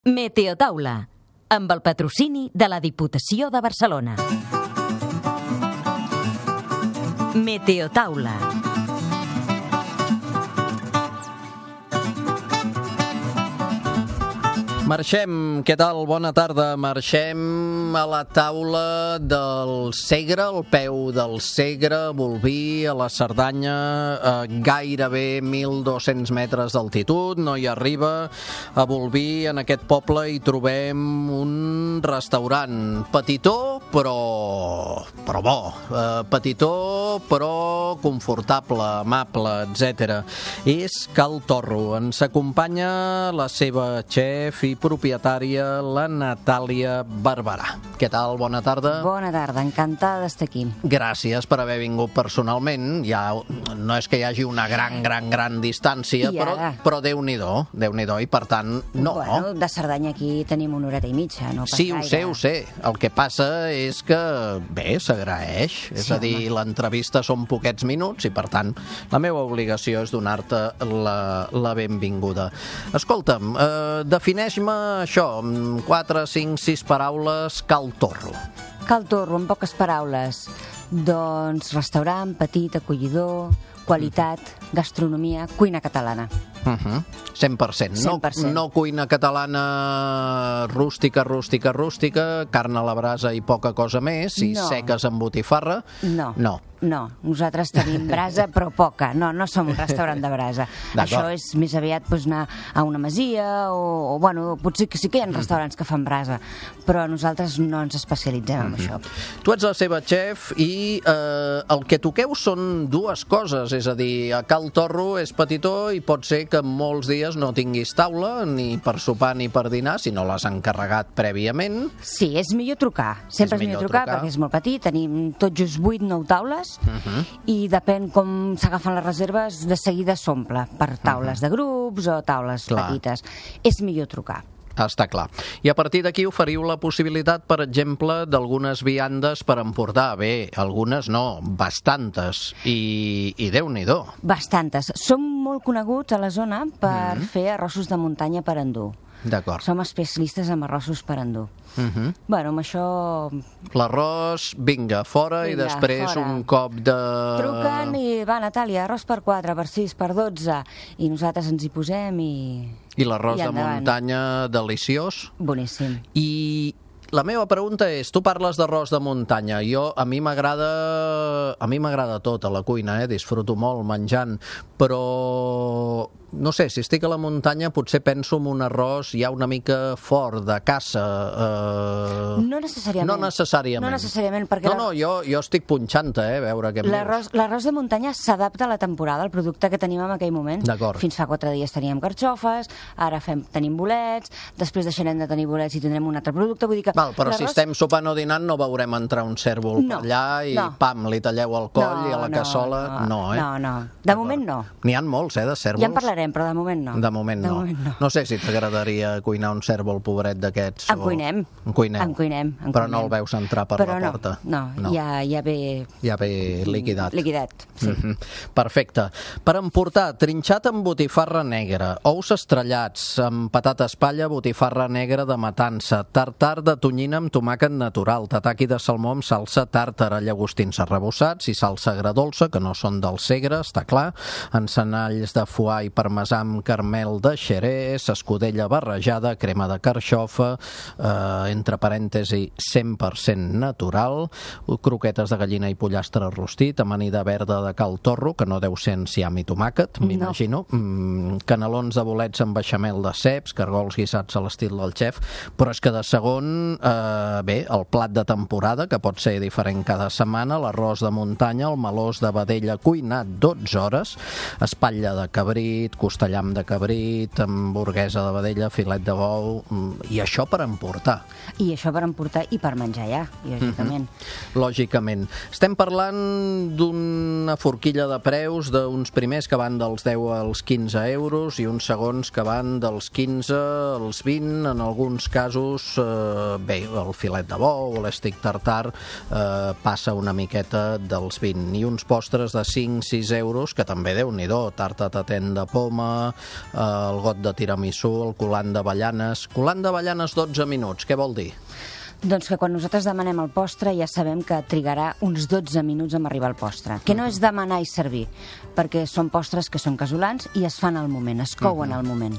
Meteotaula, amb el patrocini de la Diputació de Barcelona. Meteotaula. Marxem, què tal? Bona tarda. Marxem a la taula del Segre, al peu del Segre, a Bolvir, a la Cerdanya, a gairebé 1.200 metres d'altitud, no hi arriba. A Bolvir, en aquest poble, hi trobem un restaurant petitó, però bo. Petitó, però confortable, amable, etc. És Cal Torro. Ens acompanya la seva xef i propietària, la Natàlia Barberà. Què tal? Bona tarda. Bona tarda, encantada d'estar aquí. Gràcies per haver vingut personalment. Ja no és que hi hagi una gran distància, però Déu-n'hi-do, i per tant, no. Bueno, de Cerdanya aquí tenim una horeta i mitja, no passa gaire. Sí, ho sé. El que passa és que, bé, s'agraeix. És a dir, l'entrevista són poquets minuts i, per tant, la meva obligació és donar-te la benvinguda. Escolta'm, defineix-me això, amb 4, 5, 6 paraules, Cal Torro. Cal Torro, en poques paraules. Doncs restaurant, petit, acollidor, qualitat, gastronomia, cuina catalana. 100%. No cuina catalana rústica, carn a la brasa i poca cosa més, i seques amb botifarra. No, nosaltres tenim brasa, però poca. No som un restaurant de brasa. Això és més aviat anar a una masia o bueno, potser que sí que hi ha restaurants que fan brasa, però nosaltres no ens especialitzem en això. Tu ets la seva xef i el que toqueu són dues coses, és a dir, a Cal Torro és petitó i pot ser que en molts dies no tinguis taula, ni per sopar ni per dinar, si no l'has encarregat prèviament. Sí, és millor trucar. Sempre és millor trucar perquè és molt petit. Tenim tot just 8-9 taules i depèn com s'agafen les reserves, de seguida s'omple per taules de grups o taules petites. És millor trucar. Està clar. I a partir d'aquí oferiu la possibilitat, per exemple, d'algunes viandes per emportar. Bé, algunes no, bastantes. I Déu-n'hi-do. Bastantes. Som molt coneguts a la zona per fer arrossos de muntanya per endur. D'acord. Som especialistes en arrossos per endur. Bueno, amb això... L'arròs, vinga, fora, i després un cop de... Truquen i va, Natàlia, arròs per 4, per 6, per 12, i nosaltres ens hi posem i... I l'arròs de muntanya, deliciós. Boníssim. I la meva pregunta és, tu parles d'arròs de muntanya, a mi m'agrada tot a la cuina, disfruto molt menjant, però... No sé, si estic a la muntanya potser penso en un arròs ja una mica fort, de caça. No necessàriament. No necessàriament, perquè... No, jo estic punxant-te, a veure què em dius. L'arròs de muntanya s'adapta a la temporada, al producte que tenim en aquell moment. D'acord. Fins fa 4 dies teníem carxofes, ara tenim bolets, després deixarem de tenir bolets i tindrem un altre producte, vull dir que... Però si estem sopant o dinant no veurem entrar un cèrvol per allà i pam, li talleu el coll i a la cassola... No. De moment no. N'hi ha molts, de cèrvols. Ja en parlarem, però de moment no. De moment no. No sé si t'agradaria cuinar un cèrvol pobret d'aquests. En cuinem. Però no el veus entrar per la porta. No, ja ve... Ja ve liquidat. Liquidat, sí. Perfecte. Per emportar, trinxat amb botifarra negra, ous estrellats, amb patates palla, botifarra negra de matança, tartar de tonyina amb tomàquet natural, tataki de salmó amb salsa tàrtara, llagostins arrebossats i salsa agredolça, que no són del Segre, està clar, encenalls de foie i parmesà amb carmel de xerès, escudella barrejada, crema de carxofa, entre parèntesi 100% natural, croquetes de gallina i pollastre rostit, amanida verda de Cal Torro, que no deu ser enciam i tomàquet, m'imagino, canelons de bolets amb beixamel de ceps, cargols guisats a l'estil del xef, però és que de segon, el plat de temporada, que pot ser diferent cada setmana, l'arròs de muntanya, el melós de vedella cuinat 12 hores, espatlla de cabrit, costellam de cabrit, hamburguesa de vedella, filet de bou, i això per emportar. I això per emportar i per menjar ja, lògicament. Lògicament. Estem parlant d'una forquilla de preus d'uns primers que van dels 10 als 15 euros i uns segons que van dels 15 als 20, en alguns casos, el filet de bou o l'estic tartar passa una miqueta dels 20, i uns postres de 5-6 euros, que també Déu-n'hi-do, tarta tatent de poma, poma, el got de tiramisú, el coulant d'avellanes. Coulant d'avellanes 12 minuts, què vol dir? Doncs que quan nosaltres demanem el postre ja sabem que trigarà uns 12 minuts en arribar al postre. Que no és demanar i servir, perquè són postres que són casolans i es fan al moment, es couen al moment.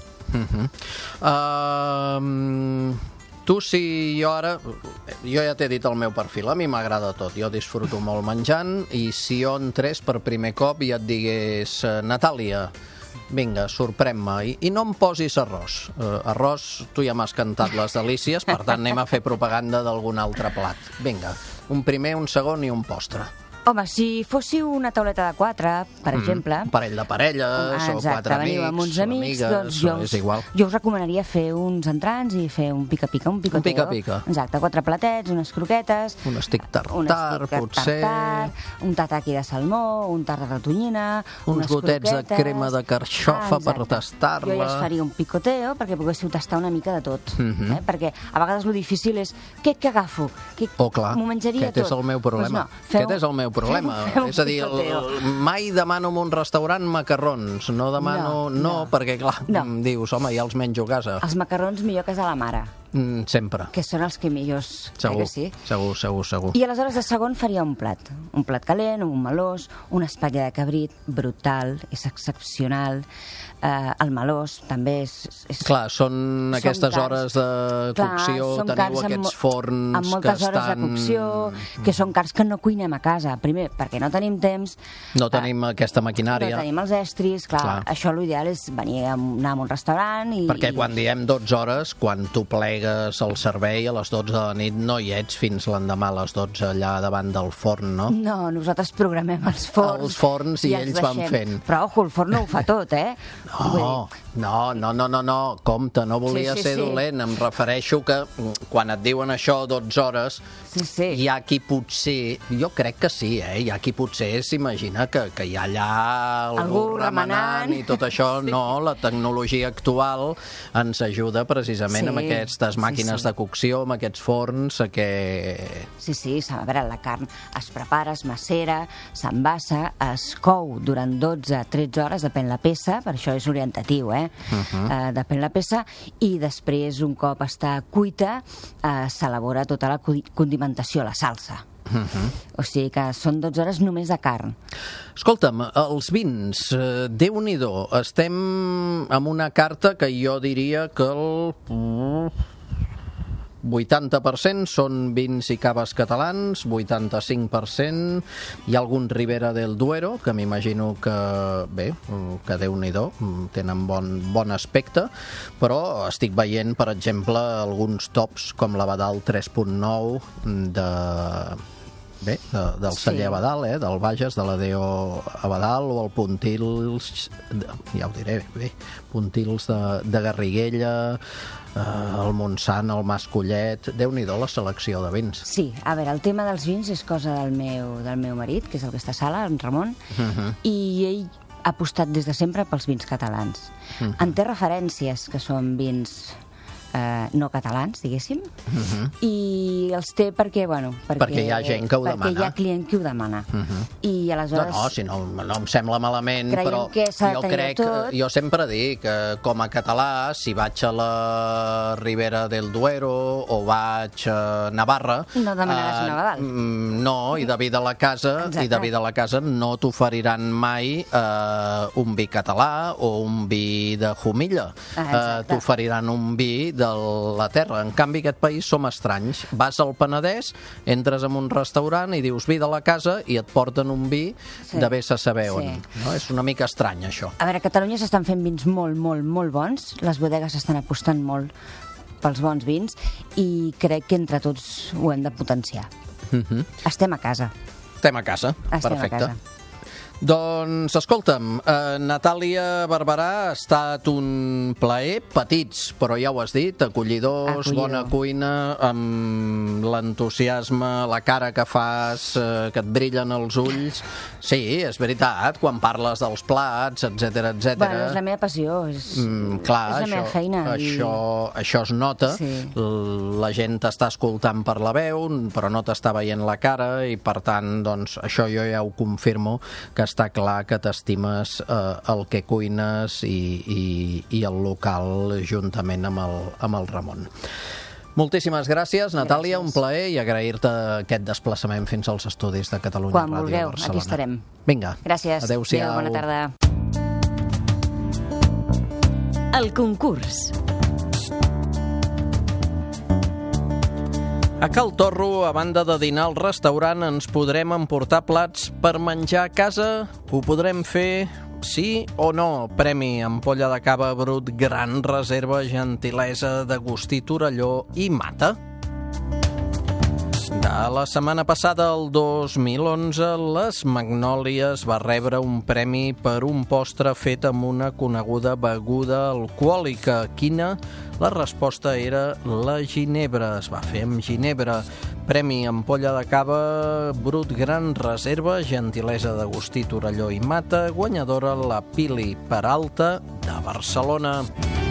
Tu, si jo ara... Jo ja t'he dit el meu perfil, a mi m'agrada tot, jo disfruto molt menjant, i si jo entrés per primer cop i et digués Natàlia, vinga, sorprèn-me, i no em posis arròs. Arròs, tu ja m'has cantat les delícies, per tant anem a fer propaganda d'algun altre plat. Vinga, un primer, un segon i un postre. Home, si fóssiu una tauleta de 4, per exemple... Un parell de parelles, o 4 veniu amb uns amics, doncs jo us recomanaria fer uns entrants i fer un pica-pica, un picoteo. Un pica-pica. Exacte, 4 platets, unes croquetes... Un stick tartar, potser... Un tataki de salmó, un tart de tonyina... Uns gotets de crema de carxofa per tastar-la... Jo ja es faria un picoteo perquè poguéssiu tastar una mica de tot. Perquè a vegades el difícil és què agafo? Oh, clar, aquest és el meu problema. Aquest és el meu problema. És a dir, mai demano en un restaurant macarrons. No demano... No, perquè, clar, dius, home, ja els menjo a casa. Els macarrons millor que és a la mare. Sempre. Que són els que millors... Segur, sí? segur. I aleshores de segon faria un plat. Un plat calent, un melós, una espatlla de cabrit, brutal, és excepcional. El melós també és... Clar, són aquestes hores de cocció, teniu aquests forns amb moltes hores de cocció, que són cars que no cuinem a casa. Primer, perquè no tenim temps... No tenim aquesta maquinària. No tenim els estris, clar. Això l'ideal és venir a anar a un restaurant i... Perquè quan diem 12 hores, quan tu plegues el servei a les 12 de la nit, no hi ets fins l'endemà a les 12 allà davant del forn, no? No, nosaltres programem els forns. Els forns i ells van fent. Però, ojo, el forn no ho fa tot, eh? No, compte, no volia ser dolent. Em refereixo que quan et diuen això 12 hores, hi ha qui potser, jo crec que sí, hi ha qui potser s'imagina que hi ha allà algú remenant i tot això. No, la tecnologia actual ens ajuda precisament amb aquestes màquines de cocció, amb aquests forns que... Sí, a veure, la carn es prepara, es macera, s'envassa, es cou durant 12-13 hores, depèn la peça, per això és orientatiu, depèn la peça, i després, un cop està cuita, s'elabora tota la condimentació, la salsa. O sigui que són 12 hores només de carn. Escolta'm, els vins, Déu-n'hi-do, estem amb una carta que jo diria que el 80% són vins i caves catalans, 85% hi ha algun Ribera del Duero, que m'imagino que, bé, que Déu-n'hi-do, tenen bon aspecte, però estic veient, per exemple, alguns tops com l'Abadal 3.9 del celler Abadal, del Bages, de l'Adeo Abadal, o el Puntils, ja ho diré bé, Puntils de Garriguella, el Montsant, el Mas Collet... Déu-n'hi-do la selecció de vins. Sí, a veure, el tema dels vins és cosa del meu marit, que és el que està a sala, en Ramon, i ell ha apostat des de sempre pels vins catalans. En té referències, que són vins no catalans, diguéssim, i els té perquè, bueno... Perquè hi ha gent que ho demana. Perquè hi ha client que ho demana. I aleshores... No, si no em sembla malament, però jo crec... Jo sempre dic que, com a català, si vaig a la Ribera del Duero o vaig a Navarra... No demanaràs un Abadal. No, i de vi de la casa no t'oferiran mai un vi català o un vi de Jumilla. T'oferiran un vi de la terra. En canvi, aquest país som estranys. Vas al Penedès, entres en un restaurant i dius vi de la casa i et porten un vi de vés a saber on. No? És una mica estrany, això. A veure, a Catalunya s'estan fent vins molt, molt, molt bons. Les bodegues estan apostant molt pels bons vins i crec que entre tots ho hem de potenciar. Estem a casa. Estem a casa, perfecte. Doncs, escolta'm, Natàlia Barberà ha estat un plaer, petits, però ja ho has dit, acollidors, bona cuina, amb l'entusiasme, la cara que fas, que et brillen els ulls. Sí, és veritat, quan parles dels plats, etc. Bueno, és la meva passió, és la meva feina. Això es nota, la gent t'està escoltant per la veu, però no t'està veient la cara, i per tant, doncs, això jo ja ho confirmo, que està clar que t'estimes el que cuines i el local juntament amb el Ramon. Moltíssimes gràcies, Natàlia, un plaer, i agrair-te aquest desplaçament fins als estudis de Catalunya Quan Ràdio vulgueu, Barcelona. aquí estarem. Vinga, Gràcies. adéu-siau. Bona tarda. El concurs. A Cal Torro, a banda de dinar al restaurant, ens podrem emportar plats per menjar a casa? Ho podrem fer, sí o no? Premi ampolla de cava brut, gran reserva, gentilesa d'Agustí Torelló i Mata. De la setmana passada, el 2011, les Magnòlies va rebre un premi per un postre fet amb una coneguda beguda alcohòlica. Quina? La resposta era la ginebra. Es va fer amb ginebra. Premi ampolla de cava brut, gran reserva, gentilesa d'Agustí Torelló i Mata, guanyadora la Pili Peralta de Barcelona.